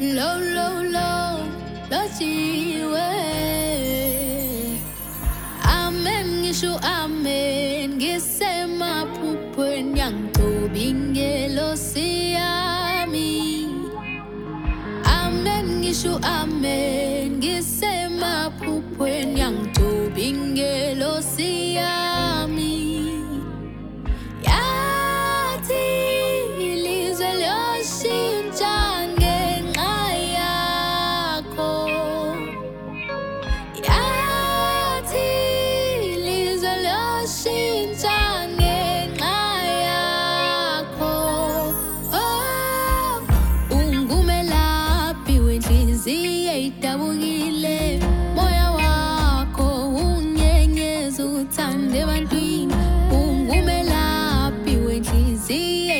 Low, low, low, lojiwe. Amen, ngisho amen, ngisemaphuphen yangitobingelo siyami. Amen, ngisho amen, ngisemaphuphen yangitobingelo siyami. Yathi ilizwe liyoshintsha ngenxa yakho. Yathi ilizwe liyoshintsha ngenxa yakho. Oh, ungumelaphi wenhliziyo edabukile. Moya wakho unyenyeza uthande ebantwini. Ungumelaphi wenhliziyo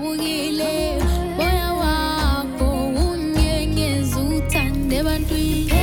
edabukile. Moya wakho unyenyeza uthande ebantwini.